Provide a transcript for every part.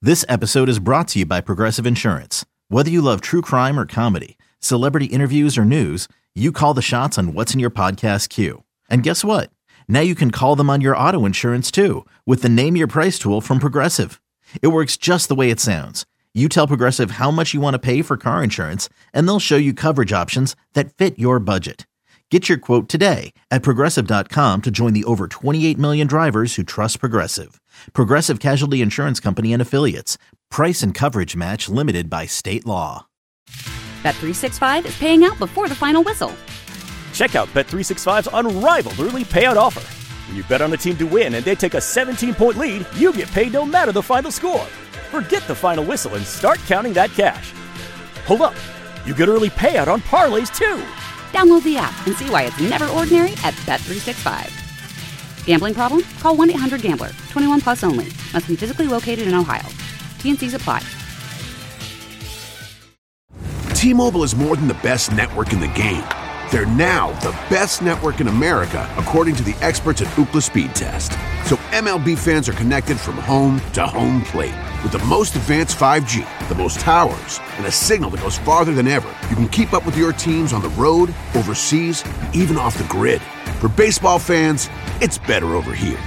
This episode is brought to you by Progressive Insurance. Whether you love true crime or comedy, celebrity interviews or news, you call the shots on what's in your podcast queue. And guess what? Now you can call them on your auto insurance too with the Name Your Price tool from Progressive. It works just the way it sounds. You tell Progressive how much you want to pay for car insurance, and they'll show you coverage options that fit your budget. Get your quote today at Progressive.com to join the over 28 million drivers who trust Progressive. Progressive Casualty Insurance Company and Affiliates. Price and coverage match limited by state law. Bet365 is paying out before the final whistle. Check out Bet365's unrivaled early payout offer. When you bet on a team to win and they take a 17-point lead, you get paid no matter the final score. Forget the final whistle and start counting that cash. Hold up. You get early payout on parlays, too. Download the app and see why it's never ordinary at Bet365. Gambling problem? Call 1-800-GAMBLER. 21 plus only. Must be physically located in Ohio. T&Cs apply. T-Mobile is more than the best network in the game. They're now the best network in America, according to the experts at Ookla Speed Test. So MLB fans are connected from home to home plate. With the most advanced 5G, the most towers, and a signal that goes farther than ever, you can keep up with your teams on the road, overseas, and even off the grid. For baseball fans, it's better over here.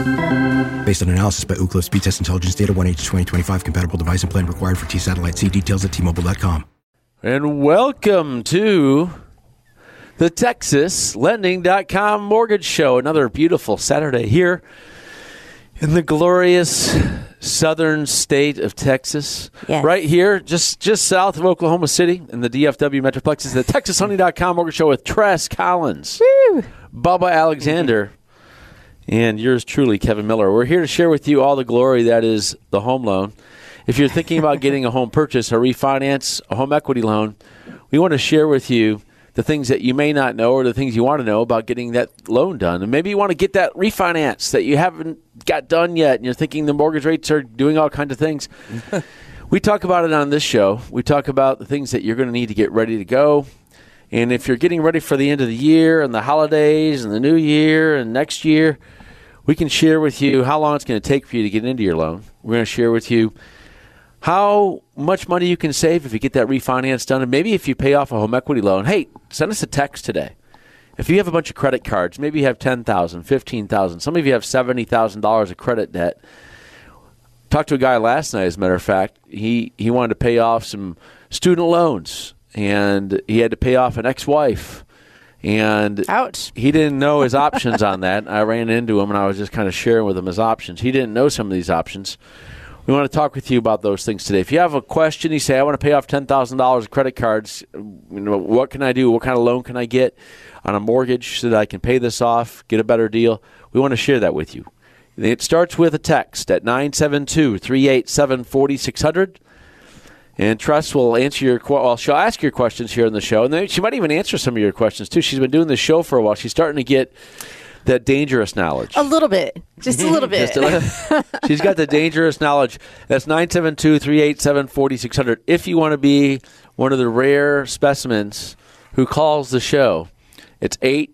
Based on analysis by Ookla Speed Test Intelligence Data, 1H2025 compatible device and plan required for T-Satellite. See details at T-Mobile.com. And welcome to the TexasLending.com Mortgage Show. Another beautiful Saturday here in the glorious southern state of Texas. Yes. Right here, just south of Oklahoma City in the DFW Metroplex is the TexasLending.com Mortgage Show with Tress Collins, Woo. Bubba Alexander, and yours truly, Kevin Miller. We're here to share with you all the glory that is the home loan. If you're thinking about getting a home purchase, a refinance, a home equity loan, we want to share with you the things that you may not know or the things you want to know about getting that loan done. And maybe you want to get that refinance that you haven't got done yet, and you're thinking the mortgage rates are doing all kinds of things. We talk about it on this show. We talk about the things that you're going to need to get ready to go. And if you're getting ready for the end of the year and the holidays and the new year and next year, we can share with you how long it's going to take for you to get into your loan. We're going to share with you how much money you can save if you get that refinance done. And maybe if you pay off a home equity loan, hey, send us a text today. If you have a bunch of credit cards, maybe you have $10,000, $15,000. Some of you have $70,000 of credit debt. Talked to a guy last night, as a matter of fact. He wanted to pay off some student loans, and he had to pay off an ex-wife. And ouch, he didn't know his options on that. I ran into him, and I was just kind of sharing with him his options. He didn't know some of these options. We want to talk with you about those things today. If you have a question, you say, I want to pay off $10,000 of credit cards, what can I do? What kind of loan can I get on a mortgage so that I can pay this off, get a better deal? We want to share that with you. It starts with a text at 972-387-4600. And Tress will answer your she'll ask your questions here on the show. And then she might even answer some of your questions, too. She's been doing this show for a while. She's starting to get that dangerous knowledge. A little bit. Just a little bit. She's got the dangerous knowledge. That's 972-387-4600. If you want to be one of the rare specimens who calls the show, it's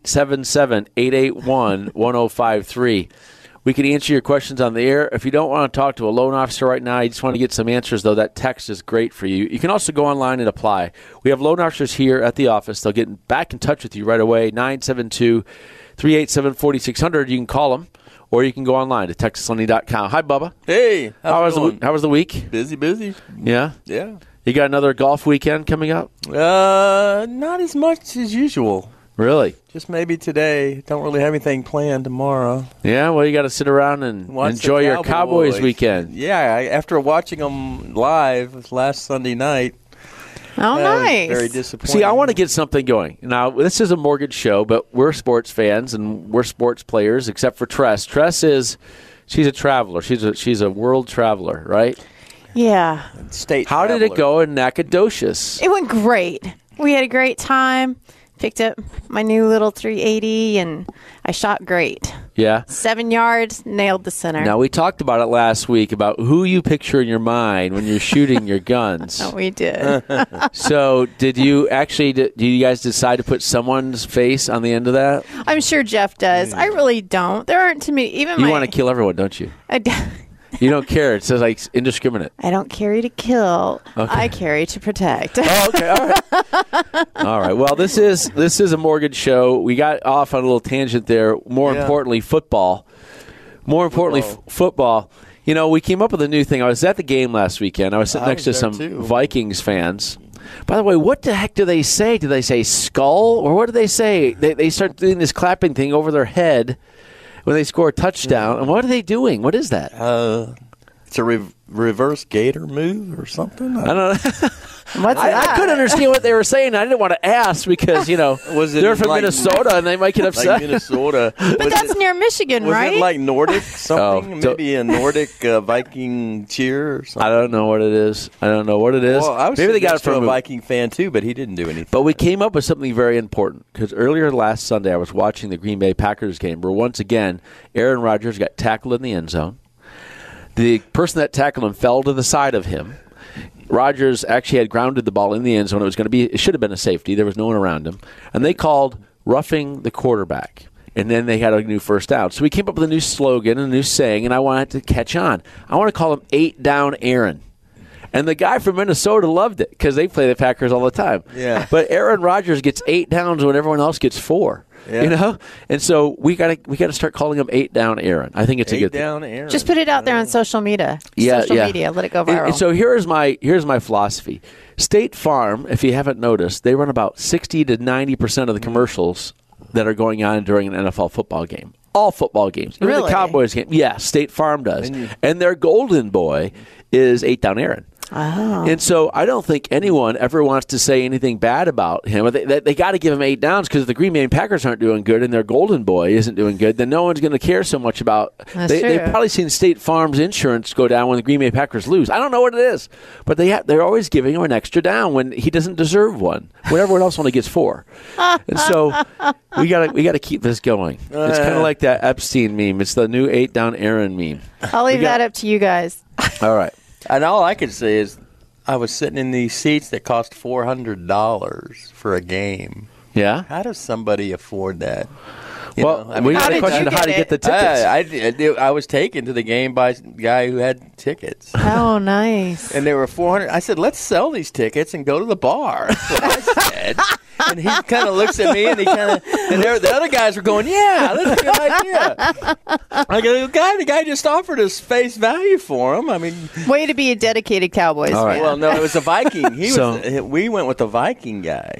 877-881-1053. We can answer your questions on the air. If you don't want to talk to a loan officer right now, you just want to get some answers, though, that text is great for you. You can also go online and apply. We have loan officers here at the office. They'll get back in touch with you right away, 972-387-4600. You can call them, or you can go online to TexasLending.com. Hi, Bubba. Hey, how was the week? Busy. Yeah? Yeah. You got another golf weekend coming up? Not as much as usual. Really? Just maybe today. Don't really have anything planned tomorrow. Yeah, well, you got to sit around and enjoy your Cowboys weekend. Yeah, after watching them live last Sunday night. Oh, nice. Very disappointing. See, I want to get something going. Now, this is a mortgage show, but we're sports fans and we're sports players, except for Tress. Tress she's a traveler. She's a world traveler, right? Yeah. How did it go in Nacogdoches? It went great. We had a great time. Picked up my new little 380, and I shot great. Yeah. 7 yards, nailed the center. Now, we talked about it last week, about who you picture in your mind when you're shooting your guns. Oh, we did. So, do you guys decide to put someone's face on the end of that? I'm sure Jeff does. I really don't. There aren't too many. You want to kill everyone, don't you? You don't care. It says like indiscriminate. I don't carry to kill. Okay. I carry to protect. Oh, okay. All right. All right. Well, this is a mortgage show. We got off on a little tangent there. More importantly, football. Football. You know, we came up with a new thing. I was at the game last weekend. I was sitting next to some Vikings fans. By the way, what the heck do they say? Do they say skull? Or what do they say? They start doing this clapping thing over their head when they score a touchdown. And what are they doing? What is that? It's a reverse gator move or something. I don't know. What's that? I couldn't understand what they were saying. I didn't want to ask because, they're from Minnesota and they might get upset. Like Minnesota. But that's near Michigan, right? Was it like Nordic something? Maybe a Nordic Viking cheer or something? I don't know what it is. Well, I was Maybe they got it from a Viking fan too, but he didn't do anything. But we came up with something very important because earlier last Sunday I was watching the Green Bay Packers game where once again Aaron Rodgers got tackled in the end zone. The person that tackled him fell to the side of him. Rodgers actually had grounded the ball in the end zone. It should have been a safety. There was no one around him. And they called roughing the quarterback. And then they had a new first down. So we came up with a new slogan, a new saying, and I wanted to catch on. I want to call him 8 Down Aaron. And the guy from Minnesota loved it because they play the Packers all the time. Yeah. But Aaron Rodgers gets 8 downs when everyone else gets 4. Yeah. And so we got to start calling him 8 Down Aaron. I think it's a good thing. 8 Down Aaron. Just put it out there on social media. Social media. Let it go viral. And so here's my philosophy. State Farm, if you haven't noticed, they run about 60 to 90% of the commercials that are going on during an NFL football game. All football games. Even Really? the Cowboys game. Yeah, State Farm does. And their golden boy is 8 Down Aaron. Oh. And so I don't think anyone ever wants to say anything bad about him. They got to give him 8 downs because if the Green Bay Packers aren't doing good and their golden boy isn't doing good, then no one's going to care so much about. They've probably seen State Farm's insurance go down when the Green Bay Packers lose. I don't know what it is, but they're always giving him an extra down when he doesn't deserve one. When everyone else only gets 4. And so we got to keep this going. It's kind of like that Epstein meme. It's the new 8 Down Aaron meme. I'll leave that up to you guys. All right. And all I could say is I was sitting in these seats that cost $400 for a game. Yeah? How does somebody afford that? We got a question of how to get the tickets. I was taken to the game by a guy who had tickets. Oh, nice. And they were $400. I said, let's sell these tickets and go to the bar. That's what I said. And he kind of looks at me, and the other guys were going, yeah, that's a good idea. I go, the guy just offered us face value for him. I mean, way to be a dedicated Cowboys fan. Right. Well, no, it was a Viking. We went with the Viking guy.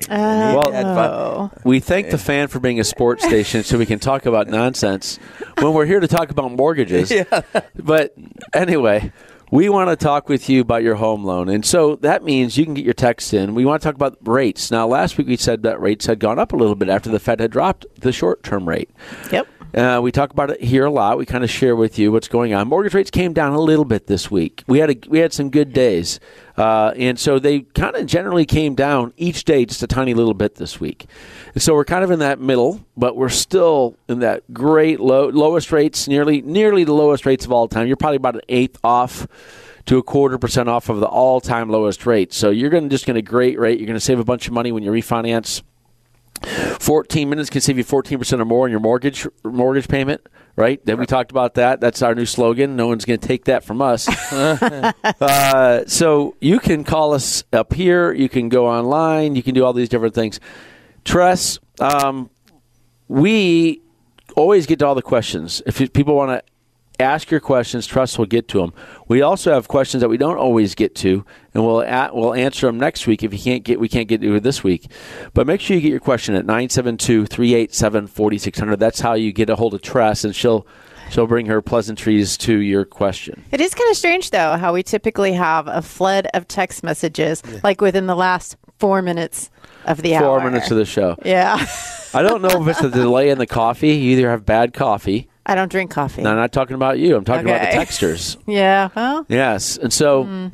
We thank the fan for being a sports station so we can talk about nonsense when we're here to talk about mortgages. Yeah. But anyway, we want to talk with you about your home loan. And so that means you can get your texts in. We want to talk about rates. Now, last week we said that rates had gone up a little bit after the Fed had dropped the short-term rate. Yep. We talk about it here a lot. We kind of share with you what's going on. Mortgage rates came down a little bit this week. We had some good days. And so they kind of generally came down each day just a tiny little bit this week. And so we're kind of in that middle, but we're still in that great lowest rates, nearly the lowest rates of all time. You're probably about an eighth off to 0.25% off of the all-time lowest rate. So you're just going to great rate. You're going to save a bunch of money when you refinance. 14 minutes can save you 14% or more on your mortgage payment, right? Then we talked about that. That's our new slogan. No one's going to take that from us. So you can call us up here. You can go online. You can do all these different things. Tress, we always get to all the questions. If people want to ask your questions, Tress will get to them. We also have questions that we don't always get to, and we'll answer them next week if we can't get to it this week. But make sure you get your question at 972-387-4600. That's how you get a hold of Tress, and she'll bring her pleasantries to your question. It is kind of strange, though, how we typically have a flood of text messages, like within the last 4 minutes of the hour. 4 minutes of the show. Yeah. I don't know if it's the delay in the coffee. You either have bad coffee. I don't drink coffee. No, I'm not talking about you. I'm talking about the texters. Yeah. Well. Yes. And so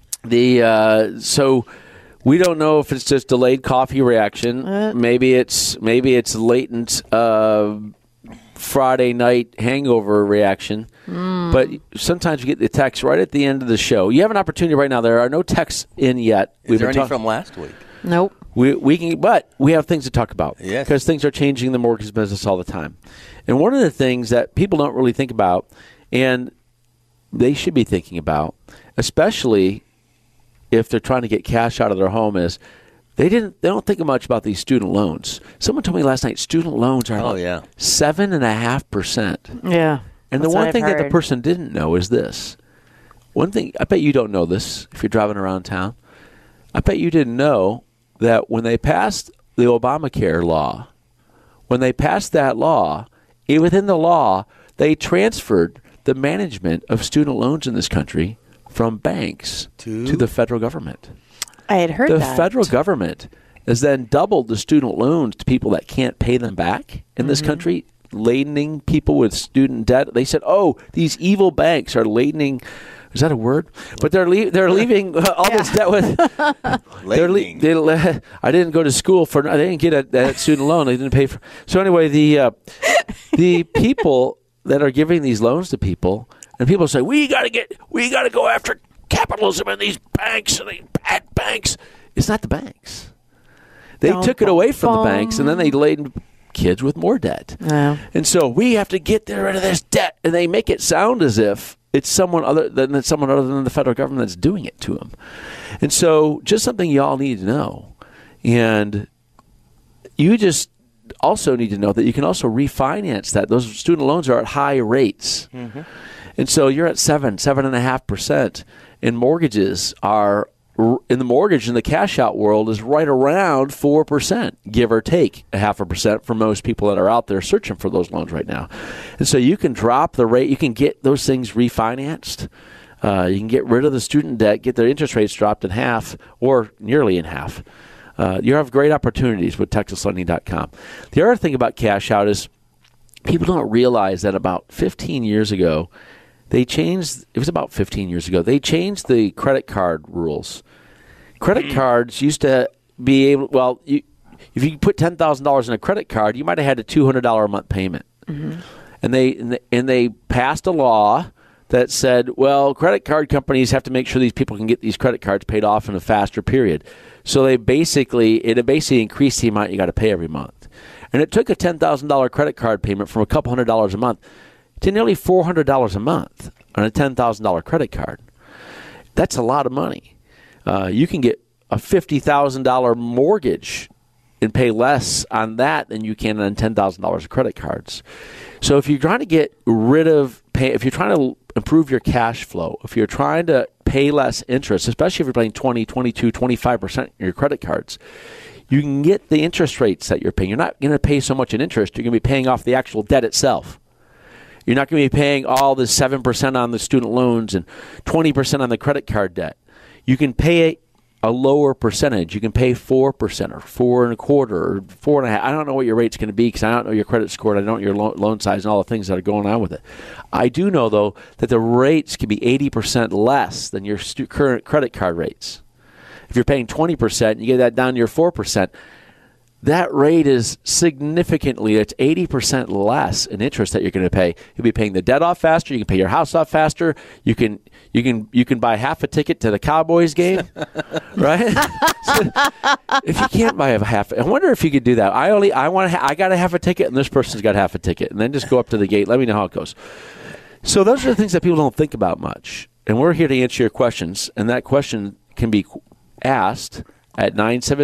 so we don't know if it's just delayed coffee reaction. Maybe it's latent Friday night hangover reaction. But sometimes you get the text right at the end of the show. You have an opportunity right now. There are no texts in yet. Is there any from last week? Nope. But we have things to talk about. Yes. Because things are changing in the mortgage business all the time. And one of the things that people don't really think about, and they should be thinking about, especially if they're trying to get cash out of their home, is they don't think much about these student loans. Someone told me last night student loans are 7.5%. Yeah. And the one thing that the person didn't know is this. One thing, I bet you don't know this if you're driving around town. I bet you didn't know that when they passed the Obamacare law, when they passed that law, within the law, they transferred the management of student loans in this country from banks to the federal government. I had heard that. The federal government has then doubled the student loans to people that can't pay them back in this country, ladening people with student debt. They said, oh, these evil banks are ladening. Is that a word? But they're leaving all this debt with. I didn't go to school for. I didn't get that student loan. They didn't pay for. So anyway, the people that are giving these loans to people, and people say we got to go after capitalism and these banks and these bad banks. It's not the banks. They took it away from the banks, and then they laden kids with more debt. Yeah. And so we have to get rid of this debt, and they make it sound as if it's someone other than the federal government that's doing it to them. And so just something you all need to know. And you just also need to know that you can also refinance that. Those student loans are at high rates. Mm-hmm. And so you're at 7.5%. And mortgages are, in the mortgage in the cash out world, is right around 4%, give or take 0.5% for most people that are out there searching for those loans right now. And so you can drop the rate, you can get those things refinanced, you can get rid of the student debt, get their interest rates dropped in half or nearly in half. You have great opportunities with TexasLending.com. The other thing about cash out is people don't realize that about 15 years ago, they changed the credit card rules. Credit cards used to be able, if you put $10,000 in a credit card, you might have had a $200 a month payment. Mm-hmm. And they passed a law that said, well, credit card companies have to make sure these people can get these credit cards paid off in a faster period. So it basically increased the amount you got to pay every month. And it took a $10,000 credit card payment from a couple $100 a month to nearly $400 a month on a $10,000 credit card. That's a lot of money. You can get a $50,000 mortgage and pay less on that than you can on $10,000 of credit cards. So if you're trying to get rid of if you're trying to improve your cash flow, if you're trying to pay less interest, especially if you're paying 20, 22, 25% on your credit cards, you can get the interest rates that you're paying. You're not going to pay so much in interest. You're going to be paying off the actual debt itself. You're not going to be paying all the 7% on the student loans and 20% on the credit card debt. You can pay a lower percentage. You can pay 4% or 4.25% or 4.5%. I don't know what your rate's going to be because I don't know your credit score. I don't know your loan size and all the things that are going on with it. I do know, though, that the rates can be 80% less than your current credit card rates. If you're paying 20%, you get that down to your 4%. That rate is significantly, it's 80% less in interest that you're going to pay. You'll be paying the debt off faster. You can pay your house off faster. You can buy half a ticket to the Cowboys game, right? So if you can't buy I wonder if you could do that. I got a half a ticket, and this person's got half a ticket, and then just go up to the gate. Let me know how it goes. So those are the things that people don't think about much, and we're here to answer your questions, and that question can be asked at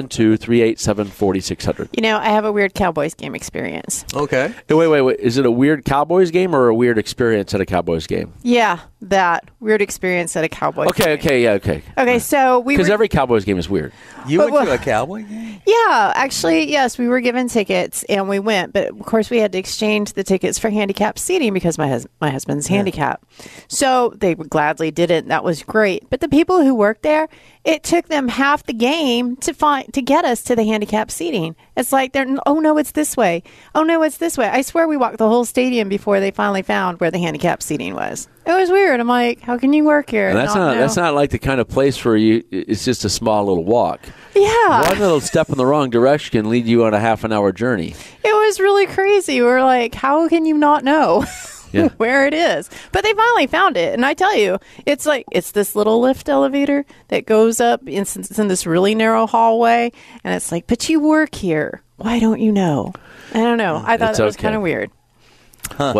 972-387-4600. You know, I have a weird Cowboys game experience. Okay. Wait. Is it a weird Cowboys game or a weird experience at a Cowboys game? Yeah, that weird experience at a Cowboys game. Okay. Okay, so because every Cowboys game is weird. You went to a Cowboy game? Yeah, actually, yes, we were given tickets and we went, but of course we had to exchange the tickets for handicapped seating because my husband's handicapped. So they gladly did it. And that was great. But the people who worked there, it took them half the game to get us to the handicapped seating. It's like oh no, it's this way. Oh no, it's this way. I swear we walked the whole stadium before they finally found where the handicapped seating was. It was weird. I'm like, how can you work here? And that's not like the kind of place where it's just a small little walk. Yeah. One little step in the wrong direction can lead you on a half-an-hour journey. It was really crazy. We're like, how can you not know? Yeah. Where it is. But they finally found it. And I tell you, it's this little lift elevator that goes up. It's in this really narrow hallway. And it's like, but you work here. Why don't you know? I don't know. I thought it was kind of weird. Huh. Well,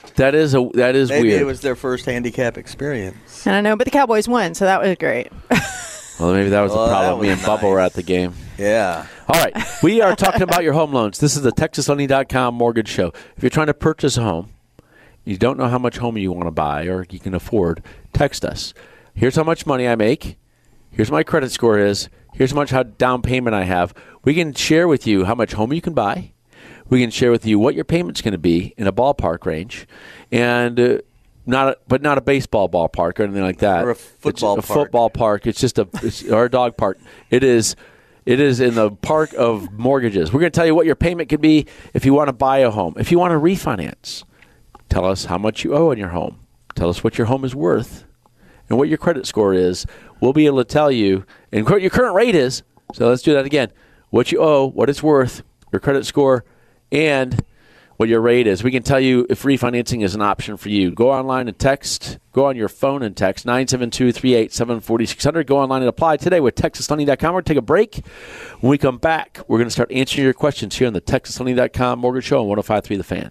That is Maybe weird. it was their first handicap experience. I don't know, but the Cowboys won, so that was great. Well, maybe that was the Well, problem. that Me was and Bubba nice. were at the game. Yeah. All right. We are talking about your home loans. This is the TexasLending.com mortgage show. If you're trying to purchase a home, you don't know how much home you want to buy or you can afford, text us. Here's how much money I make. Here's what my credit score is. Here's how down payment I have. We can share with you how much home you can buy. We can share with you what your payment's going to be in a ballpark range, and not a baseball ballpark or anything like that. Or a football it's a park. football park. It's just or a dog park. It is in the park of mortgages. We're going to tell you what your payment could be if you want to buy a home. If you want to refinance, tell us how much you owe on your home. Tell us what your home is worth and what your credit score is. We'll be able to tell you and what your current rate is. So let's do that again. What you owe, what it's worth, your credit score, and what your rate is. We can tell you if refinancing is an option for you. Go online and text. Go on your phone and text 972-387-4600. Go online and apply today with TexasLending.com. We're going to take a break. When we come back, we're going to start answering your questions here on the TexasLending.com Mortgage Show on 105.3 The Fan.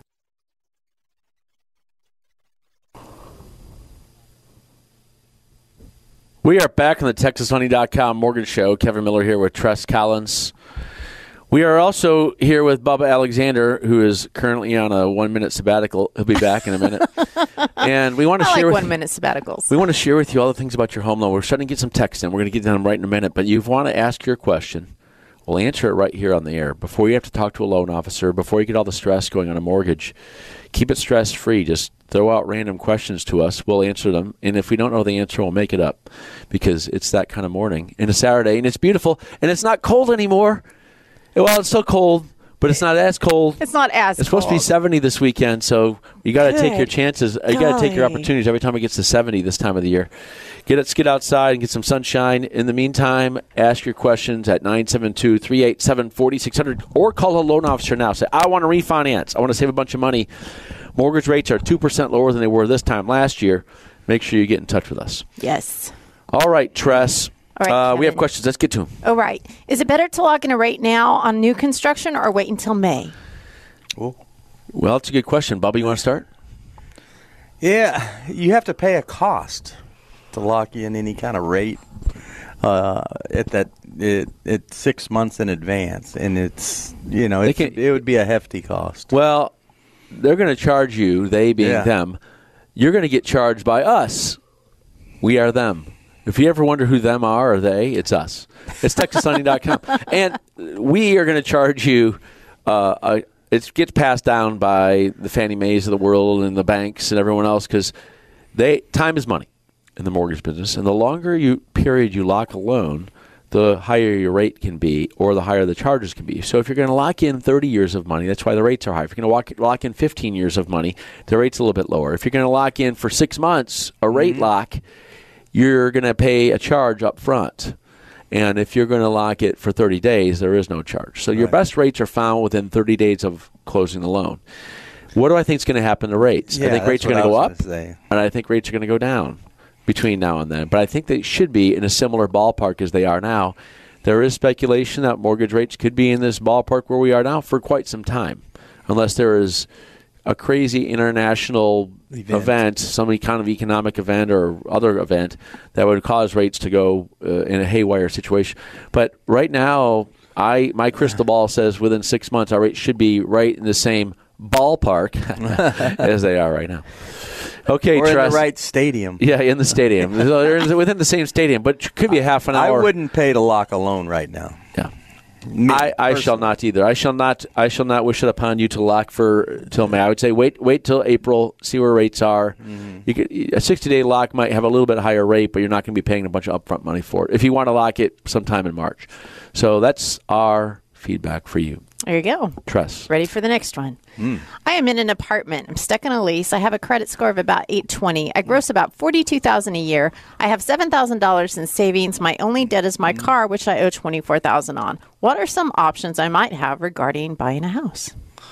We are back on the TexasLending.com Mortgage Show. Kevin Miller here with Tress Collins. We are also here with Bubba Alexander, who is currently on a 1-minute sabbatical. He'll be back in a minute. And we want to share 1-minute sabbaticals. We want to share with you all the things about your home loan. We're starting to get some text in. We're going to get to them right in a minute. But you want to ask your question. We'll answer it right here on the air. Before you have to talk to a loan officer, before you get all the stress going on a mortgage, keep it stress-free. Just throw out random questions to us. We'll answer them. And if we don't know the answer, we'll make it up because it's that kind of morning. And a Saturday, and it's beautiful. And it's not cold anymore. Well, it's still cold, but it's not as cold. It's not as It's supposed to be 70 this weekend, so you got to take your chances. You got to take your golly. opportunities every time it gets to 70 this time of the year. Get outside and get some sunshine. In the meantime, ask your questions at 972-387-4600 or call a loan officer now. Say, I want to refinance. I want to save a bunch of money. Mortgage rates are 2% lower than they were this time last year. Make sure you get in touch with us. Yes. All right, Tress. All right, we have Kevin. questions. Let's get to them. Oh, right. Is it better to lock in a rate now on new construction or wait until May? Well, it's a good question. Bubba, you want to start? Yeah, you have to pay a cost to lock in any kind of rate at 6 months in advance, and it's it would be a hefty cost. Well, they're going to charge you, they being them. You're going to get charged by us. We are them. If you ever wonder who them are or they, it's us. It's TexasLending.com. And we are going to charge you. It gets passed down by the Fannie Mae's of the world and the banks and everyone else because time is money in the mortgage business. And the longer period you lock a loan, the higher your rate can be or the higher the charges can be. So if you're going to lock in 30 years of money, that's why the rates are high. If you're going to lock in 15 years of money, the rate's a little bit lower. If you're going to lock in for 6 months, a rate lock, you're going to pay a charge up front. And if you're going to lock it for 30 days, there is no charge. So your best rates are found within 30 days of closing the loan. What do I think is going to happen to rates? I think rates are going to go up, and I think rates are going to go down between now and then. But I think they should be in a similar ballpark as they are now. There is speculation that mortgage rates could be in this ballpark where we are now for quite some time, unless there is a crazy international event, some kind of economic event or other event that would cause rates to go in a haywire situation. But right now, my crystal ball says within 6 months, our rates should be right in the same ballpark as they are right now. Okay, or Tress. in the right stadium. Yeah, in the stadium. They're within the same stadium, but it could be a half an hour. I wouldn't pay to lock a loan right now. Yeah. I shall not either. I shall not wish it upon you to lock till May. I would say wait till April, see where rates are. You could, a 60-day lock might have a little bit higher rate, but you're not going to be paying a bunch of upfront money for it if you want to lock it sometime in March. So that's our feedback for you. There you go. Tress. Ready for the next one. I am in an apartment. I'm stuck in a lease. I have a credit score of about 820. I gross about $42,000 a year. I have $7,000 in savings. My only debt is my car, which I owe $24,000 on. What are some options I might have regarding buying a house?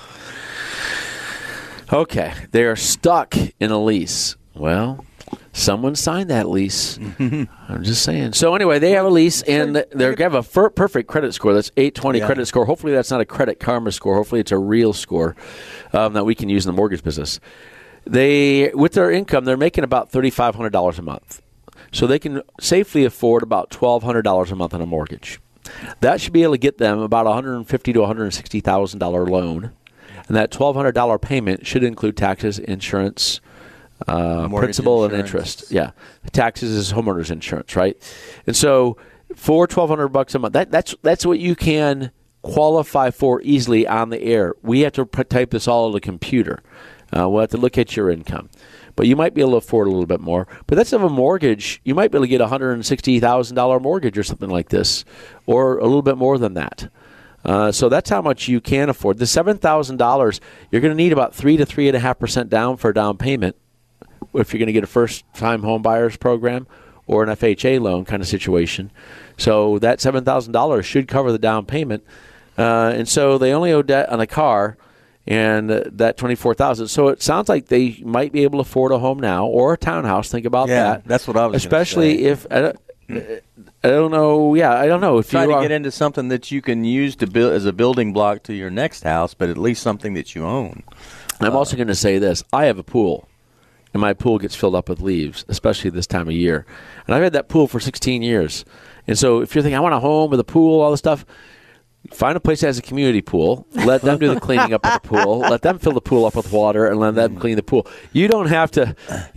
Okay. They are stuck in a lease. Well, someone signed that lease. I'm just saying. So anyway, they have a lease, and they have a perfect credit score. That's 820 credit score. Hopefully that's not a Credit Karma score. Hopefully it's a real score that we can use in the mortgage business. with their income, they're making about $3,500 a month. So they can safely afford about $1,200 a month on a mortgage. That should be able to get them about $150,000 to $160,000 loan. And that $1,200 payment should include taxes, insurance, principal, and interest. Yeah. Taxes is homeowner's insurance, right? And so for $1,200 a month, that's what you can qualify for easily on the air. We have to type this all on the computer. We'll have to look at your income. But you might be able to afford a little bit more. But that's of a mortgage. You might be able to get a $160,000 mortgage or something like this, or a little bit more than that. So that's how much you can afford. The $7,000, you're going to need about 3 to 3.5% down for a down payment if you're going to get a first-time home buyers program or an FHA loan kind of situation. So that $7,000 should cover the down payment. And so they only owe debt on a car and that $24,000. So it sounds like they might be able to afford a home now or a townhouse. Think about that. That's what I was especially say. If I don't know. Yeah, I don't know if try you to get into something that you can use to build as a building block to your next house, but at least something that you own. I'm also going to say this: I have a pool, and my pool gets filled up with leaves, especially this time of year. And I've had that pool for 16 years. And so, if you're thinking, I want a home with a pool, all this stuff, find a place that has a community pool. Let them do the cleaning up of the pool. Let them fill the pool up with water, and let them clean the pool. You don't have to.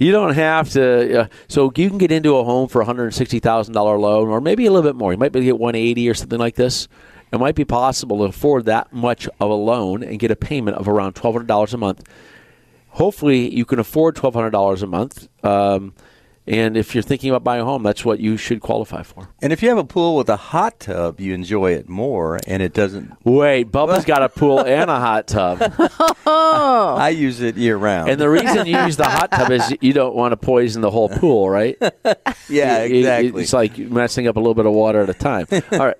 So you can get into a home for $160,000 loan, or maybe a little bit more. You might be able to get $180,000 or something like this. It might be possible to afford that much of a loan and get a payment of around $1,200 a month. Hopefully, you can afford $1,200 a month. And if you're thinking about buying a home, that's what you should qualify for. And if you have a pool with a hot tub, you enjoy it more, and it doesn't. Wait, Bubba's got a pool and a hot tub. I use it year-round. And the reason you use the hot tub is you don't want to poison the whole pool, right? Yeah, exactly. It's like messing up a little bit of water at a time. All right.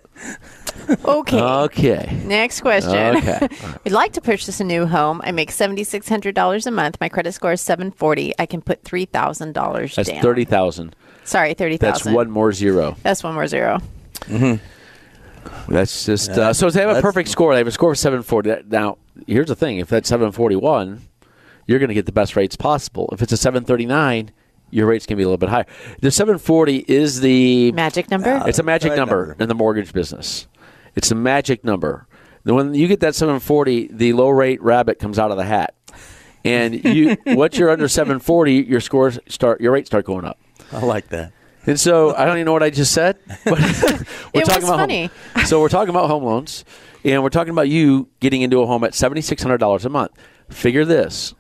Okay. Next question. Okay. We'd like to purchase a new home. I make $7,600 a month. My credit score is 740. I can put $3,000 down. That's $30,000. Sorry, $30,000. That's one more zero. That's one more zero. Mm-hmm. That's just so they have a perfect score. They have a score of 740. Now, here's the thing: if that's 741, you're going to get the best rates possible. If it's a 739. Your rate's going to be a little bit higher. The 740 is the magic number. It's a magic number in the mortgage business. It's a magic number. When you get that 740, the low rate rabbit comes out of the hat, and once you're under 740, your rates start going up. I like that. And so I don't even know what I just said. But we're it talking was about funny. So we're talking about home loans, and we're talking about you getting into a home at $7,600 a month. Figure this: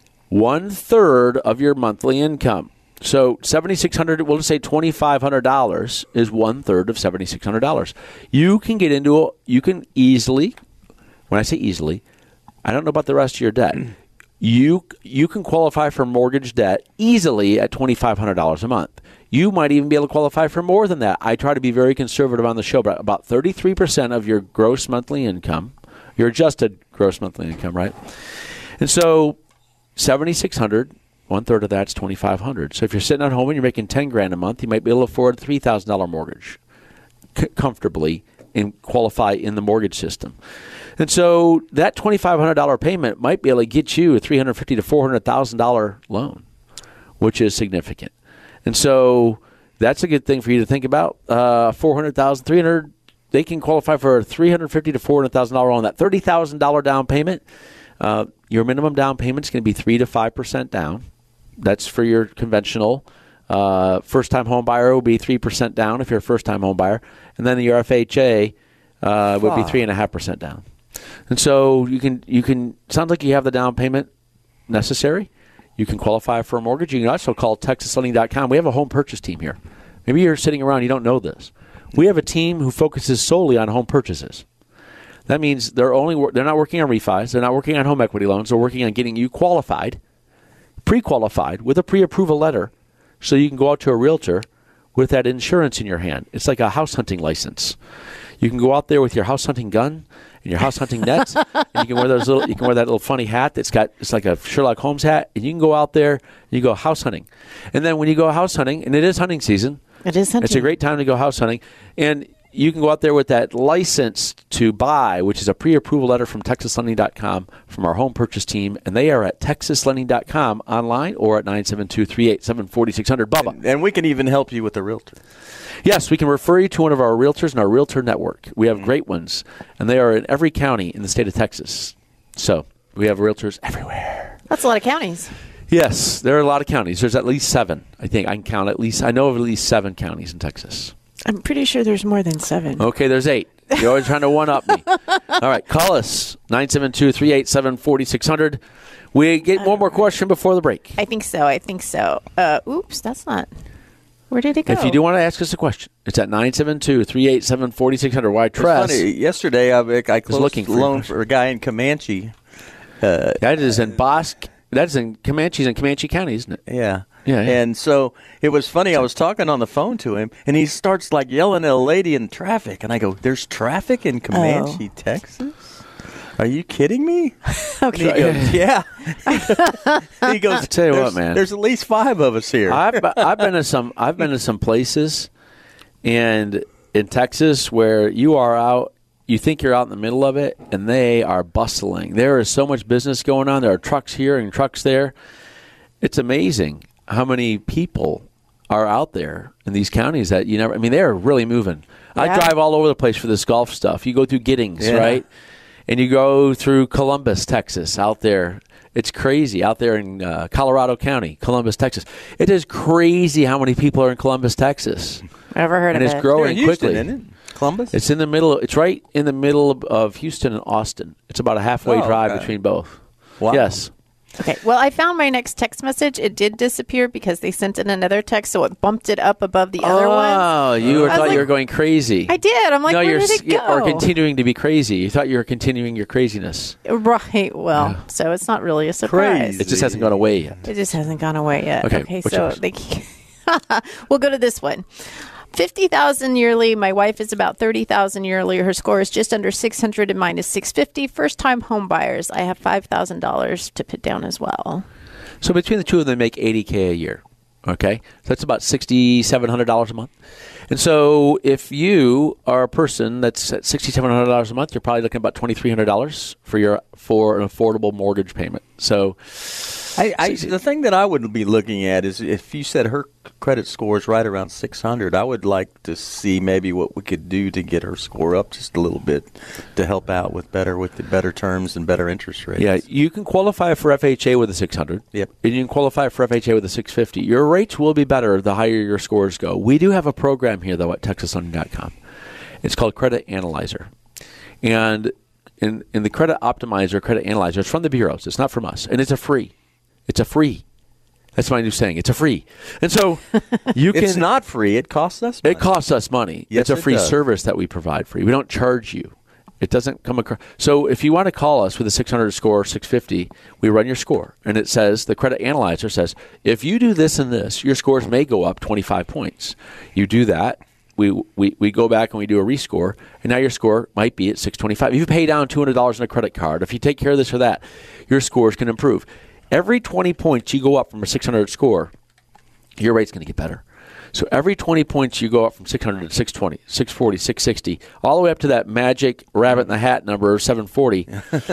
1/3 of your monthly income. So $7,600, we'll just say $2,500 is 1/3 of $7,600. You can get into you can easily, when I say easily, I don't know about the rest of your debt. You can qualify for mortgage debt easily at $2,500 a month. You might even be able to qualify for more than that. I try to be very conservative on the show, but about 33% of your gross monthly income, your adjusted gross monthly income, right? And so $7,600. 1/3 of that's $2,500. So if you're sitting at home and you're making $10,000 a month, you might be able to afford a $3,000 mortgage comfortably and qualify in the mortgage system. And so that $2,500 payment might be able to get you a $350,000 to $400,000 loan, which is significant. And so that's a good thing for you to think about. $400,000, $300,000, they can qualify for a $350,000 to $400,000 loan. That $30,000 down payment, your minimum down payment is going to be 3 to 5% down. That's for your conventional first-time home buyer will be 3% down if you're a first-time home buyer, and then your FHA would be 3.5% down. And so you can sounds like you have the down payment necessary. You can qualify for a mortgage. You can also call TexasLending.com. We have a home purchase team here. Maybe you're sitting around, you don't know this. We have a team who focuses solely on home purchases. That means they're not working on refis. They're not working on home equity loans. They're working on getting you qualified, pre-qualified with a pre-approval letter, so you can go out to a realtor with that insurance in your hand. It's like a house hunting license. You can go out there with your house hunting gun and your house hunting nets, and you can wear that little funny hat it's like a Sherlock Holmes hat, and you can go out there and you go house hunting. And then when you go house hunting, and it is hunting season. It is hunting. It's a great time to go house hunting. And you can go out there with that license to buy, which is a pre-approval letter from TexasLending.com from our home purchase team, and they are at TexasLending.com online or at 972-387-4600. Bubba. And we can even help you with the realtor. Yes, we can refer you to one of our realtors in our realtor network. We have great ones, and they are in every county in the state of Texas. So we have realtors everywhere. That's a lot of counties. Yes, there are a lot of counties. There's at least 7. I think I can count I know of at least 7 counties in Texas. I'm pretty sure there's more than 7. Okay, there's 8. You're always trying to one-up me. All right, call us, 972-387-4600. We get one more question before the break. I think so. Oops, that's not. Where did it go? If you do want to ask us a question, it's at 972-387-4600. Why, Tress? Funny, yesterday I closed a loan for a guy in Comanche. That is in Bosque. That's in Comanche's in Comanche County, isn't it? Yeah. Yeah. And so it was funny. I was talking on the phone to him, and he starts like yelling at a lady in traffic. And I go, "There's traffic in Comanche, Texas? Are you kidding me?" Okay. And he goes, "Yeah." He goes, I tell you what, man. There's at least 5 of us here. I've been to some places, and in Texas where you are out. You think you're out in the middle of it, and they are bustling. There is so much business going on. There are trucks here and trucks there. It's amazing how many people are out there in these counties that you never. I mean, they're really moving. Yeah. I drive all over the place for this golf stuff. You go through Giddings, right? And you go through Columbus, Texas, out there. It's crazy out there in Colorado County, Columbus, Texas. It is crazy how many people are in Columbus, Texas. Never heard of it. And it's growing Houston, quickly. isn't it? Columbus? It's in the middle. It's right in the middle of Houston and Austin. It's about a halfway drive between both. Wow. Yes. Okay. Well, I found my next text message. It did disappear because they sent in another text, so it bumped it up above the other one. Oh, you thought you were going crazy. I did. I'm like, no, where did it go? Or continuing to be crazy. You thought you were continuing your craziness. Right. Well, so it's not really a surprise. It just hasn't gone away yet. It just hasn't gone away yet. Okay. So we'll go to this one. 50,000 yearly. My wife is about 30,000 yearly. Her score is just under 600 and mine is 650. First time home buyers. I have $5,000 to put down as well. So between the two of them, make $80K a year. Okay, so that's about $6,700 a month. And so if you are a person that's at $6,700 a month, you're probably looking at about $2,300 for an affordable mortgage payment. So the thing that I would be looking at is if you said her credit score is right around 600, I would like to see maybe what we could do to get her score up just a little bit to help out with the better terms and better interest rates. Yeah, you can qualify for FHA with a 600. Yep. And you can qualify for FHA with a 650. Your rates will be better the higher your scores go. We do have a program here, though, at TexasLending.com. It's called Credit Analyzer. And in the Credit Optimizer, Credit Analyzer, it's from the bureaus. It's not from us. And it's a free. It's a free. That's my new saying. It's a free. And so you can. It's not free. It costs us money. It costs us money. Yes, it's a free does. service that we provide for you. We don't charge you. It doesn't come across. So if you want to call us with a 600 score, 650, we run your score. And it says, the Credit Analyzer says, if you do this and this, your scores may go up 25 points. You do that. We go back and we do a rescore, and now your score might be at 625. If you pay down $200 on a credit card, if you take care of this or that, your scores can improve. Every 20 points you go up from a 600 score, your rate's going to get better. So every 20 points you go up from 600 to 620, 640, 660, all the way up to that magic rabbit in the hat number of 740,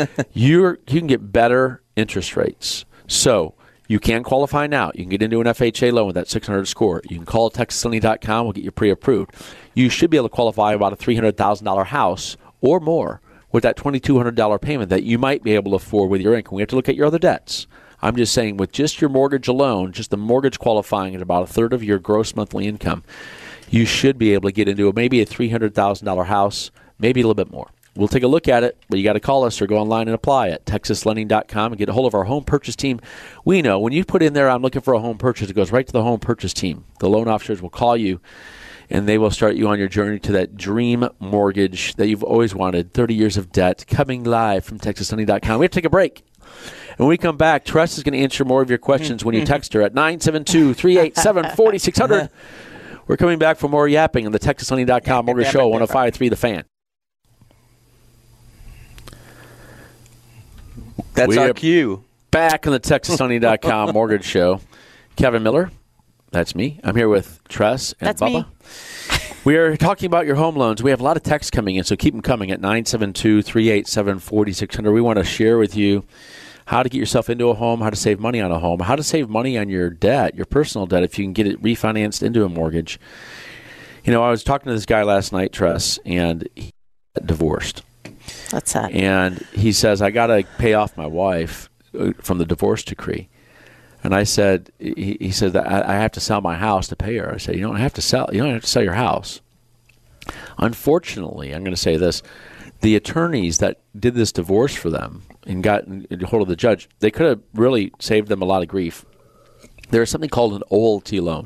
you can get better interest rates. So you can qualify now. You can get into an FHA loan with that 600 score. You can call TexasLending.com. We'll get you pre-approved. You should be able to qualify about a $300,000 house or more with that $2,200 payment that you might be able to afford with your income. We have to look at your other debts. I'm just saying with just your mortgage alone, just the mortgage qualifying at about a third of your gross monthly income, you should be able to get into maybe a $300,000 house, maybe a little bit more. We'll take a look at it, but you got to call us or go online and apply at TexasLending.com and get a hold of our home purchase team. We know when you put in there, I'm looking for a home purchase, it goes right to the home purchase team. The loan officers will call you, and they will start you on your journey to that dream mortgage that you've always wanted, 30 years of debt, coming live from TexasLending.com. We have to take a break. And when we come back, Tress is going to answer more of your questions when you text her at 972-387-4600. We're coming back for more yapping on the TexasLending.com Mortgage Show, 105.3 The Fan. That's our cue. Back on the TexasLending.com Mortgage Show. Kevin Miller, that's me. I'm here with Tress and That's Bubba. me. We are talking about your home loans. We have a lot of texts coming in, so keep them coming at 972-387-4600. We want to share with you how to get yourself into a home, how to save money on a home, how to save money on your debt, your personal debt, if you can get it refinanced into a mortgage. I was talking to this guy last night, Tress, and he got divorced. That's sad. And he says, I got to pay off my wife from the divorce decree. And I said, he said that I have to sell my house to pay her. I said, you don't have to sell your house. Unfortunately, I'm going to say this, the attorneys that did this divorce for them and got a hold of the judge, they could have really saved them a lot of grief. There's something called an OLT loan.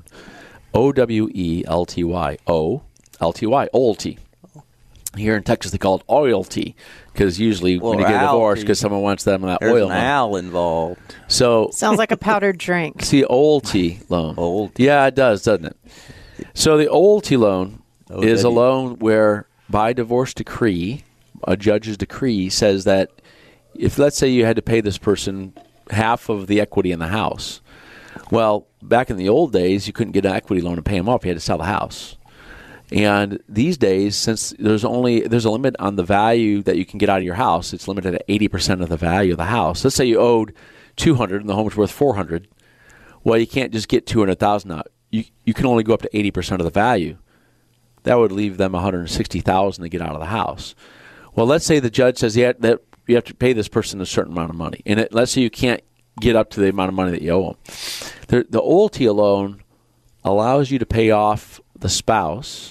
OWELTY. O-L-T-Y. OLT. Here in Texas, they call it oilty because usually when you get divorced, because someone wants them in that oil. There's an al involved. So sounds like a powdered drink. See, OLT loan. Old. Yeah, it does, doesn't it? So the OLT loan is a loan where, by divorce decree, a judge's decree says that if, let's say, you had to pay this person half of the equity in the house. Well, back in the old days, you couldn't get an equity loan and pay them off. You had to sell the house. And these days, since there's a limit on the value that you can get out of your house, it's limited at 80% of the value of the house. Let's say you owed $200 and the home was worth $400. Well, you can't just get $200,000 out. You can only go up to 80% of the value. That would leave them $160,000 to get out of the house. Well, let's say the judge says that you have to pay this person a certain amount of money, and let's say you can't get up to the amount of money that you owe them. The OLT loan allows you to pay off the spouse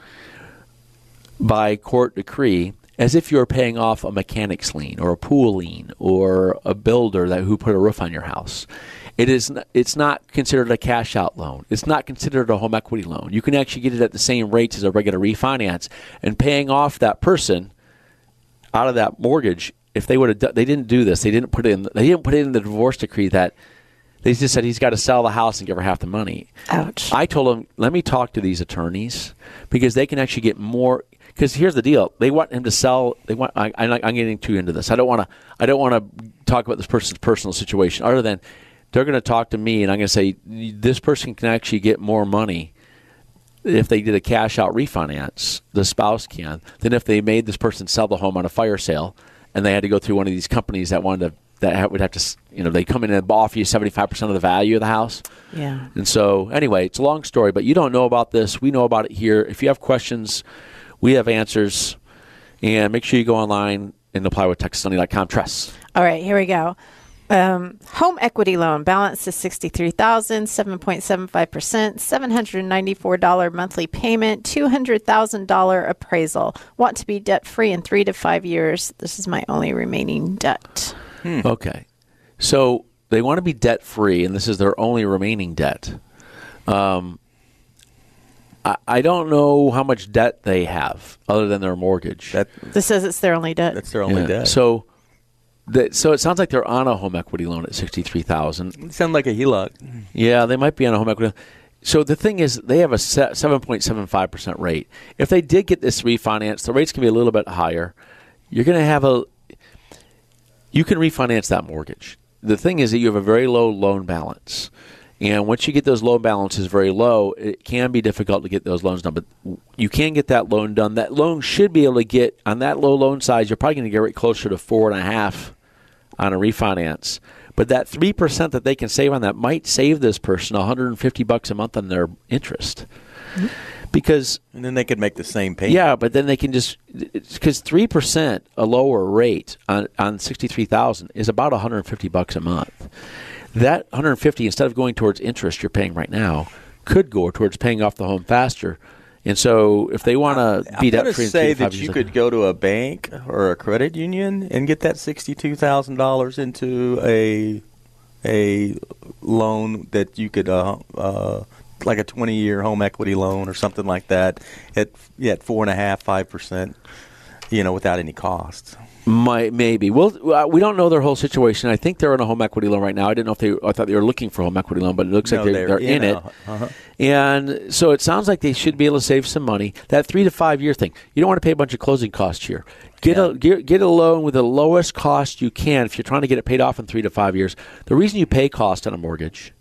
by court decree as if you're paying off a mechanic's lien or a pool lien or a builder who put a roof on your house. It's not considered a cash out loan. It's not considered a home equity loan. You can actually get it at the same rates as a regular refinance, and paying off that person out of that mortgage. If they would have, they didn't do this. They didn't put it in the divorce decree that they just said he's got to sell the house and give her half the money. Ouch. I told him, let me talk to these attorneys because they can actually get more. Because here's the deal: they want him to sell. I'm getting too into this. I don't want to talk about this person's personal situation, other than they're going to talk to me, and I'm going to say this person can actually get more money if they did a cash out refinance. The spouse can than if they made this person sell the home on a fire sale, and they had to go through one of these companies that would have to, they come in and offer you 75% of the value of the house. Yeah. And so, anyway, it's a long story, but you don't know about this. We know about it here. If you have questions, we have answers. And make sure you go online and apply with TexasMoney.com. Tress. All right, here we go. Home equity loan balance is $63,000, 7.75%, $794 monthly payment, $200,000 appraisal. Want to be debt free in 3 to 5 years. This is my only remaining debt. Okay. So they want to be debt free, and this is their only remaining debt. I don't know how much debt they have other than their mortgage. This says it's their only debt. That's their only debt. So it sounds like they're on a home equity loan at $63,000. It sounds like a HELOC. Yeah, they might be on a home equity. So the thing is, they have a 7.75% rate. If they did get this refinance, the rates can be a little bit higher. You're going to have you can refinance that mortgage. The thing is that you have a very low loan balance. And once you get those loan balances very low, it can be difficult to get those loans done. But you can get that loan done. That loan should be able to get, on that low loan size, you're probably going to get right closer to 4.5% on a refinance. But that 3% that they can save on that might save this person $150 a month on their interest. Mm-hmm. And then they could make the same payment. Yeah, but then they can just, because 3% a lower rate on $63,000 is about $150 a month. That $150, instead of going towards interest you're paying right now, could go towards paying off the home faster. And so if they want to be debt free, say that you could go to a bank or a credit union and get that $62,000 into a loan that you could like a 20-year home equity loan or something like that at 4.5%, 5%, without any costs. Maybe. Well, we don't know their whole situation. I think they're in a home equity loan right now. I didn't know if I thought they were looking for a home equity loan, but it looks like they're in it. Uh-huh. And so it sounds like they should be able to save some money. That 3 to 5 year thing, you don't want to pay a bunch of closing costs here. Get a loan with the lowest cost you can if you're trying to get it paid off in 3 to 5 years. The reason you pay cost on a mortgage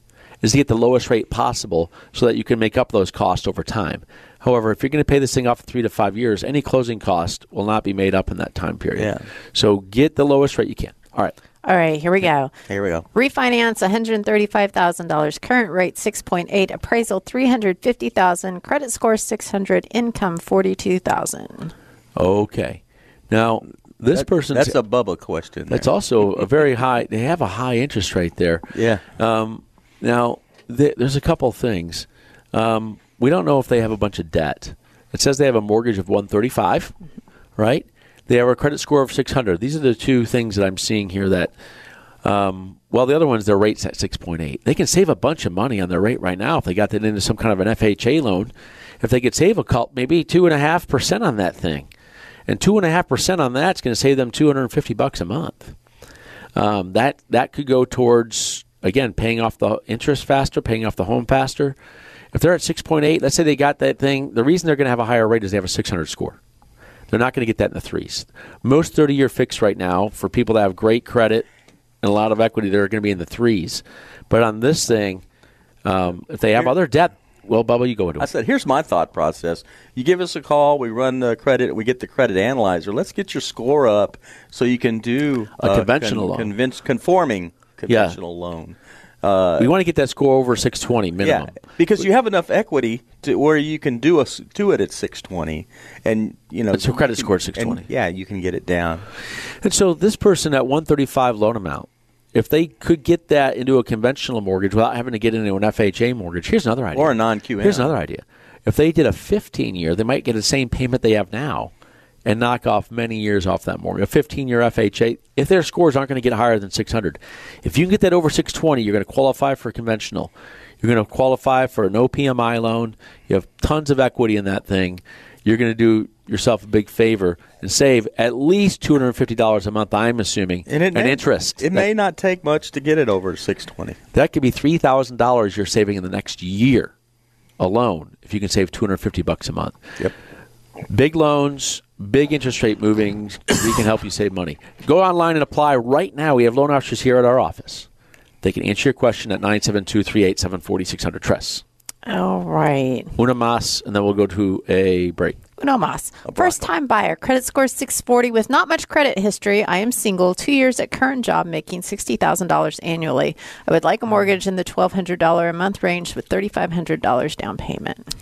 is to get the lowest rate possible so that you can make up those costs over time. However, if you're going to pay this thing off in 3 to 5 years, any closing cost will not be made up in that time period. Yeah. So get the lowest rate you can. All right. All right, here we go. Here we go. Refinance, $135,000. Current rate, 6.8. Appraisal, $350,000. Credit score, 600. Income, $42,000. Okay. Now, this person. That's a Bubba question. That's also a very high. They have a high interest rate there. Yeah. Now, there's a couple of things. We don't know if they have a bunch of debt. It says they have a mortgage of $135,000, right? They have a credit score of 600. These are the two things that I'm seeing here that, the other one's their rate's at 6.8. They can save a bunch of money on their rate right now if they got that into some kind of an FHA loan. If they could save maybe 2.5% on that thing. And 2.5% on that's going to save them $250 a month. That could go towards, again, paying off the interest faster, paying off the home faster. If they're at 6.8, let's say they got that thing. The reason they're going to have a higher rate is they have a 600 score. They're not going to get that in the threes. Most 30-year fixed right now, for people that have great credit and a lot of equity, they're going to be in the threes. But on this thing, if they have other debt, well, Bubba, you go into it. I said, here's my thought process. You give us a call, we run the credit, we get the credit analyzer. Let's get your score up so you can do a conventional loan. Conforming conventional loan. We want to get that score over 620 minimum. Yeah, because you have enough equity to where you can do it at 620, and it's a credit score at 620. You can get it down. And so this person at 135 loan amount, if they could get that into a conventional mortgage without having to get into an FHA mortgage, here's another idea. Or a non-QM. Here's another idea. If they did a 15-year, they might get the same payment they have now and knock off many years off that mortgage. A 15-year FHA, if their scores aren't going to get higher than 600, if you can get that over 620, you're going to qualify for conventional. You're going to qualify for no PMI loan. You have tons of equity in that thing. You're going to do yourself a big favor and save at least $250 a month, I'm assuming, and interest. It may not take much to get it over 620. That could be $3,000 you're saving in the next year alone if you can save $250 a month. Yep. Big loans, big interest rate movings, we can help you save money. Go online and apply right now. We have loan officers here at our office. They can answer your question at 972-387-4600. Tress. All right. Una mas, and then we'll go to a break. Uno mas. First-time buyer. Credit score 640 with not much credit history. I am single, 2 years at current job, making $60,000 annually. I would like a mortgage in the $1,200 a month range with $3,500 down payment.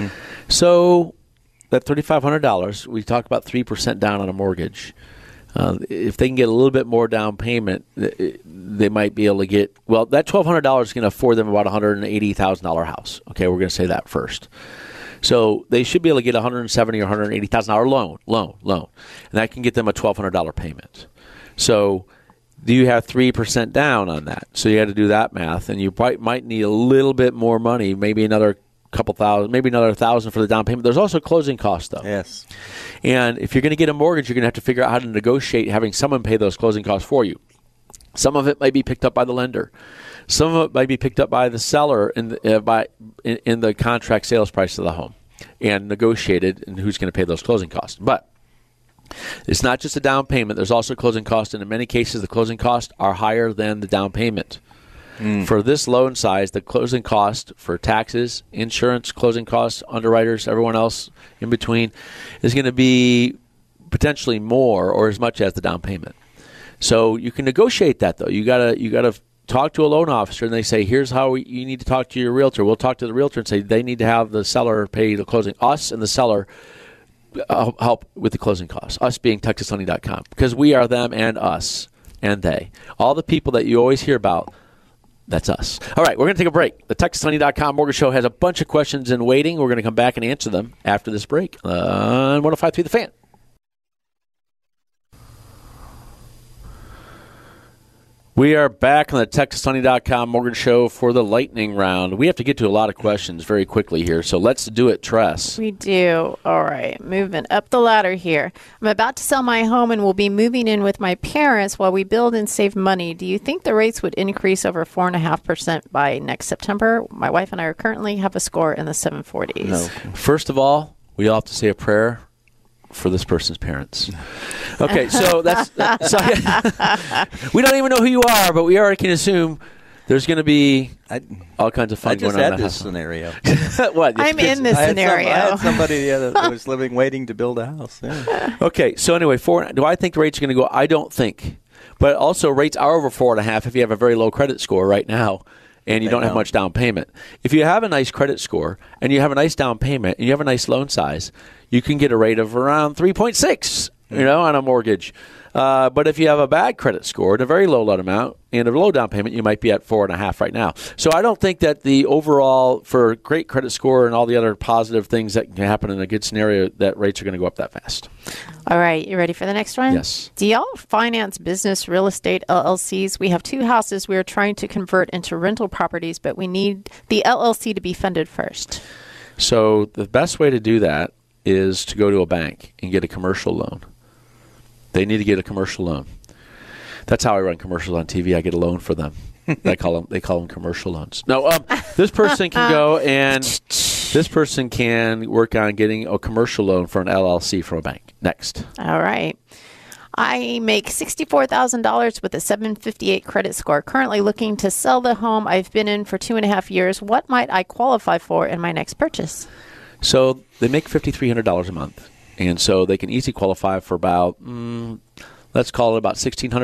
So that $3,500, we talked about 3% down on a mortgage. If they can get a little bit more down payment, they might be able to get, well, that $1,200 is going to afford them about a $180,000 house. Okay, we're going to say that first. So they should be able to get a $170,000 or $180,000 loan. And that can get them a $1,200 payment. So do you have 3% down on that? So you had to do that math, and you might need a little bit more money, maybe another couple thousand, maybe another $1,000 for the down payment. There's also closing costs, though. Yes. And if you're going to get a mortgage, you're going to have to figure out how to negotiate having someone pay those closing costs for you. Some of it might be picked up by the lender. Some of it might be picked up by the seller in the contract sales price of the home and negotiated, and who's going to pay those closing costs. But it's not just a down payment. There's also closing costs, and in many cases, the closing costs are higher than the down payment. For this loan size, the closing cost for taxes, insurance, closing costs, underwriters, everyone else in between is going to be potentially more or as much as the down payment. So you can negotiate that, though. You gotta talk to a loan officer, and they say, here's how you need to talk to your realtor. We'll talk to the realtor and say they need to have the seller pay the closing. Us and the seller help with the closing costs, us being TexasHoney.com, because we are them and us and they. All the people that you always hear about, that's us. All right, we're going to take a break. The TexasHoney.com Mortgage Show has a bunch of questions in waiting. We're going to come back and answer them after this break on 105.3 The Fan. We are back on the TexasHoney.com Mortgage Show for the lightning round. We have to get to a lot of questions very quickly here, so let's do it, Tress. We do. All right, moving up the ladder here. I'm about to sell my home and will be moving in with my parents while we build and save money. Do you think the rates would increase over 4.5% by next September? My wife and I currently have a score in the 740s. No. First of all, we all have to say a prayer for this person's parents. Okay, so that's we don't even know who you are, but we already can assume There's going to be all kinds of fun going on. I just had this scenario. What? I'm in this scenario. I had somebody that was waiting to build a house. Yeah. Okay, so anyway, do I think the rates are going to go? I don't think. But also, rates are over 4.5 if you have a very low credit score right now and you don't have much down payment. If you have a nice credit score and you have a nice down payment and you have a nice loan size, you can get a rate of around 3.6, on a mortgage. But if you have a bad credit score and a very low loan amount and a low down payment, you might be at 4.5 right now. So I don't think that the overall, for great credit score and all the other positive things that can happen in a good scenario, that rates are going to go up that fast. All right. You ready for the next one? Yes. Do y'all finance business real estate LLCs? We have 2 houses we are trying to convert into rental properties, but we need the LLC to be funded first. So the best way to do that is to go to a bank and get a commercial loan. They need to get a commercial loan. That's how I run commercials on TV. I get a loan for them. They call them commercial loans. No, this person can go and this person can work on getting a commercial loan for an LLC from a bank. Next. All right. I make $64,000 with a 758 credit score. Currently looking to sell the home I've been in for 2.5 years. What might I qualify for in my next purchase? So they make $5,300 a month. And so they can easily qualify for about, let's call it about $1,600.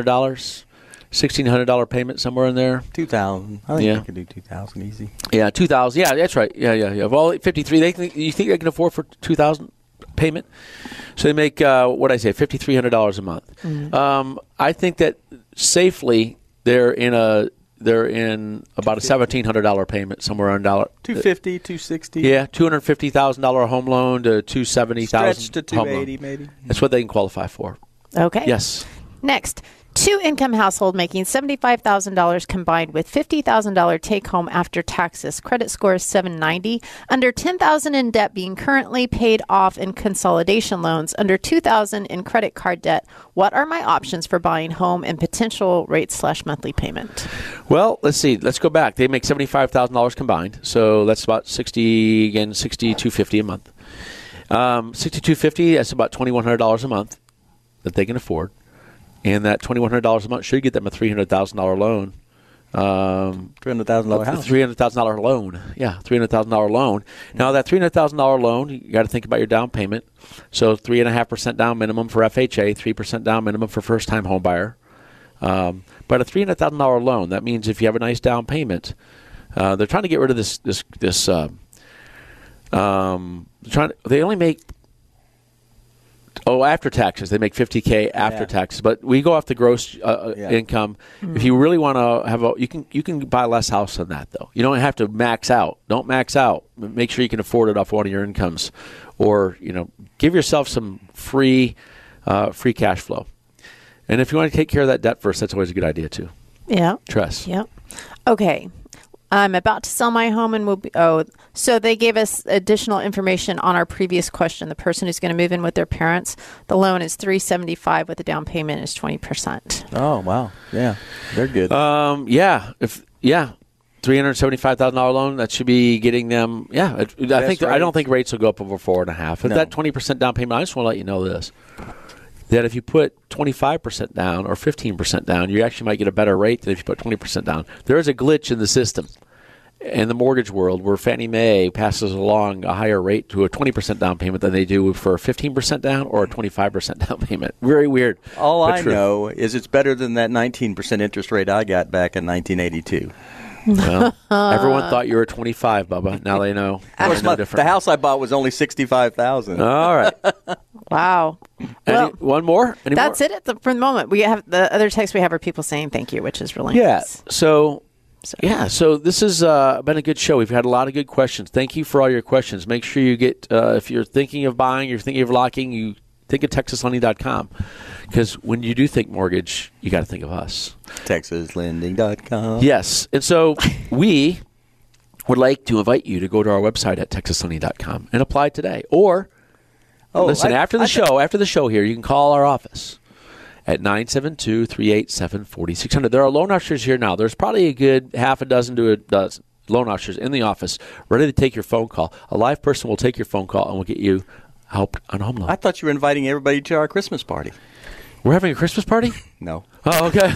$1,600 payment somewhere in there. $2,000. I think they could do $2,000 easy. Yeah, $2,000. Yeah, that's right. Yeah. Well, 53. You think they can afford for $2,000 payment? So they make $5,300 a month. Mm-hmm. I think that safely they're in about a $1,700 payment, somewhere around $250, $260. Yeah, $250,000 home loan to $270,000. Stretch to $280 maybe. That's what they can qualify for. Okay. Yes. Next, 2-income household making $75,000 combined with $50,000 take home after taxes. Credit score is 790. Under $10,000 in debt being currently paid off in consolidation loans. Under $2,000 in credit card debt. What are my options for buying home and potential rate/monthly payment? Well, let's see. Let's go back. They make $75,000 combined, so that's about $6,250 a month. $6,250. That's about $2,100 a month that they can afford. And that $2,100 a month should get them a $300,000 loan. $300,000 house. $300,000 loan. Yeah, $300,000 loan. Now, that $300,000 loan, you got to think about your down payment. So 3.5% down minimum for FHA, 3% down minimum for first-time home buyer. But a $300,000 loan, that means if you have a nice down payment, they're trying to get rid of this. They only make. After taxes, they make $50K after taxes. But we go off the gross income. Mm-hmm. If you really want to have you can buy less house than that, though. You don't have to max out. Don't max out. Make sure you can afford it off one of your incomes, or give yourself some free cash flow. And if you want to take care of that debt first, that's always a good idea too. Yeah. Tress. Yeah. Okay. I'm about to sell my home and so they gave us additional information on our previous question. The person who's going to move in with their parents, the loan is $375 with the down payment is 20%. Oh, wow. Yeah. They're good. $375,000 loan, that should be getting them. Yeah. I don't think rates will go up over 4.5. If that 20% down payment, I just want to let you know this. That if you put 25% down or 15% down, you actually might get a better rate than if you put 20% down. There is a glitch in the system in the mortgage world where Fannie Mae passes along a higher rate to a 20% down payment than they do for a 15% down or a 25% down payment. Very weird. All I know is it's better than that 19% interest rate I got back in 1982. Well, everyone thought you were 25, Bubba. Now they know. Of course, the house I bought was only $65,000. All right. Wow. One more? That's it for the moment. We have the other texts we have are people saying thank you, which is really nice. So this has been a good show. We've had a lot of good questions. Thank you for all your questions. Make sure you get, if you're thinking of buying, you're thinking of locking, you think of TexasLending.com. Because when you do think mortgage, you got to think of us. TexasLending.com. Yes. And so we would like to invite you to go to our website at TexasLending.com and apply today. Or listen, after the show here, you can call our office at 972-387-4600. There are loan officers here now. There's probably a good half a dozen to a dozen loan officers in the office ready to take your phone call. A live person will take your phone call and will get you help on a home loan. I thought you were inviting everybody to our Christmas party. We're having a Christmas party? No. Oh, okay.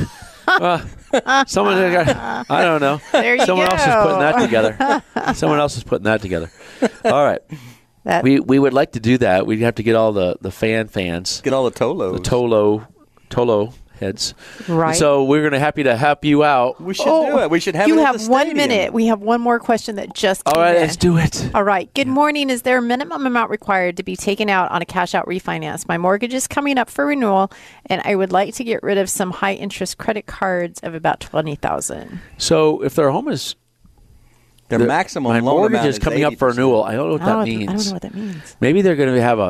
Someone, I don't know. There you Someone go. else is putting that together. Someone else is putting that together. All right. We would like to do that. We'd have to get all the fans. Get all the Tolos. The Tolo heads. Right. So we're going to happy to help you out. We should do it. We should have it You at have the 1 stadium. minute. We have one more question that just came All right, in. let's do it. All right. Good morning. Is there a minimum amount required to be taken out on a cash-out refinance? My mortgage is coming up for renewal, and I would like to get rid of some high-interest credit cards of about $20,000. So if their home is Their maximum my loan mortgage amount is coming up 80%. for renewal. I don't know what that means. I don't know what that means. Maybe they're going to have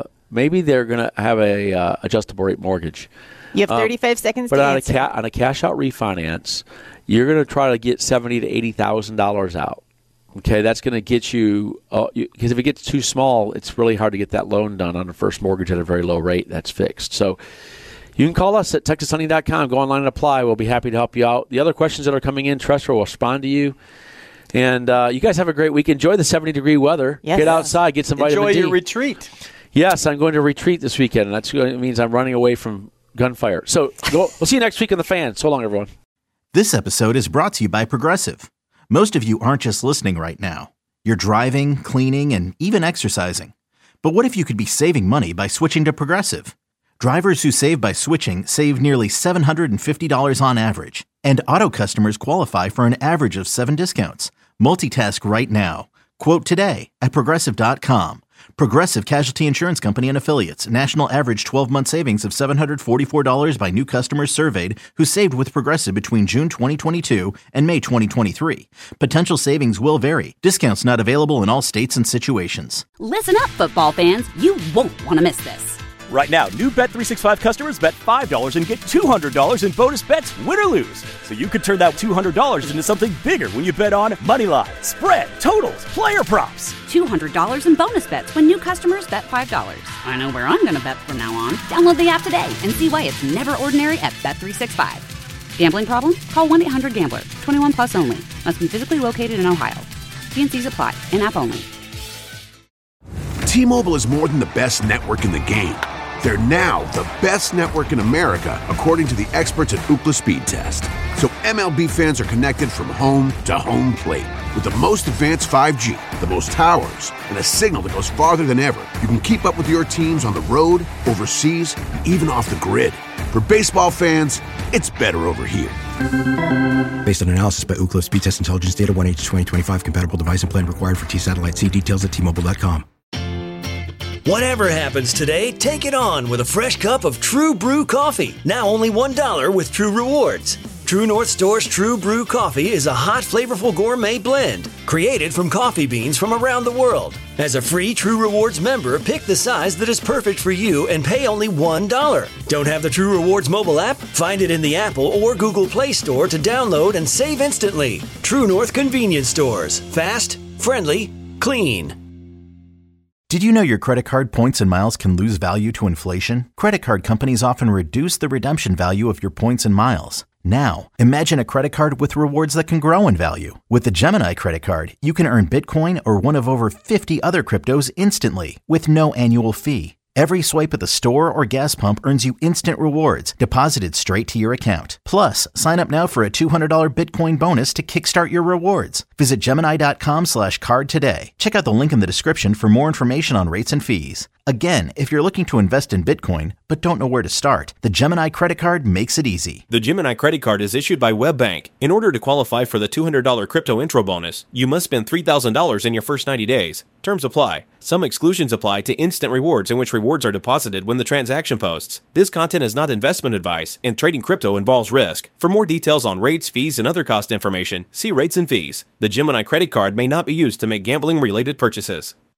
a adjustable rate mortgage. You have 35 seconds But to on answer. on a cash out refinance, you're going to try to get $70,000 to $80,000 out. Okay, that's going to get you because if it gets too small, it's really hard to get that loan done on a first mortgage at a very low rate that's fixed. So you can call us at TexasHoney.com. Go online and apply. We'll be happy to help you out. The other questions that are coming in, Tressor will respond to you. And you guys have a great week. Enjoy the 70-degree weather. Yes. Get outside. Get some vitamin Enjoy D. your retreat. Yes, I'm going to retreat this weekend, and that means I'm running away from gunfire. So we'll see you next week on The Fan. So long, everyone. This episode is brought to you by Progressive. Most of you aren't just listening right now. You're driving, cleaning, and even exercising. But what if you could be saving money by switching to Progressive? Drivers who save by switching save nearly $750 on average. And auto customers qualify for an average of 7 discounts. Multitask right now. Quote today at Progressive.com. Progressive Casualty Insurance Company and Affiliates. National average 12-month savings of $744 by new customers surveyed who saved with Progressive between June 2022 and May 2023. Potential savings will vary. Discounts not available in all states and situations. Listen up, football fans. You won't want to miss this. Right now, new Bet365 customers bet $5 and get $200 in bonus bets, win or lose. So you could turn that $200 into something bigger when you bet on money line, spread, totals, player props. $200 in bonus bets when new customers bet $5. I know where I'm going to bet from now on. Download the app today and see why it's never ordinary at Bet365. Gambling problem? Call 1-800-GAMBLER. 21 plus only. Must be physically located in Ohio. T&Cs apply. In-app only. T-Mobile is more than the best network in the game. They're now the best network in America, according to the experts at Ookla Speed Test. So MLB fans are connected from home to home plate. With the most advanced 5G, the most towers, and a signal that goes farther than ever, you can keep up with your teams on the road, overseas, and even off the grid. For baseball fans, it's better over here. Based on analysis by Ookla Speed Test Intelligence Data 1H2025 compatible device and plan required for T-Satellite. See details at T-Mobile.com. Whatever happens today, take it on with a fresh cup of True Brew coffee. Now only $1 with True Rewards. True North Store's True Brew coffee is a hot, flavorful gourmet blend created from coffee beans from around the world. As a free True Rewards member, pick the size that is perfect for you and pay only $1. Don't have the True Rewards mobile app? Find it in the Apple or Google Play Store to download and save instantly. True North Convenience Stores. Fast, friendly, clean. Did you know your credit card points and miles can lose value to inflation? Credit card companies often reduce the redemption value of your points and miles. Now, imagine a credit card with rewards that can grow in value. With the Gemini credit card, you can earn Bitcoin or one of over 50 other cryptos instantly with no annual fee. Every swipe at the store or gas pump earns you instant rewards deposited straight to your account. Plus, sign up now for a $200 Bitcoin bonus to kickstart your rewards. Visit Gemini.com/card today. Check out the link in the description for more information on rates and fees. Again, if you're looking to invest in Bitcoin but don't know where to start, the Gemini credit card makes it easy. The Gemini credit card is issued by WebBank. In order to qualify for the $200 crypto intro bonus, you must spend $3,000 in your first 90 days. Terms apply. Some exclusions apply to instant rewards in which rewards are deposited when the transaction posts. This content is not investment advice, and trading crypto involves risk. For more details on rates, fees, and other cost information, see rates and fees. The Gemini credit card may not be used to make gambling-related purchases.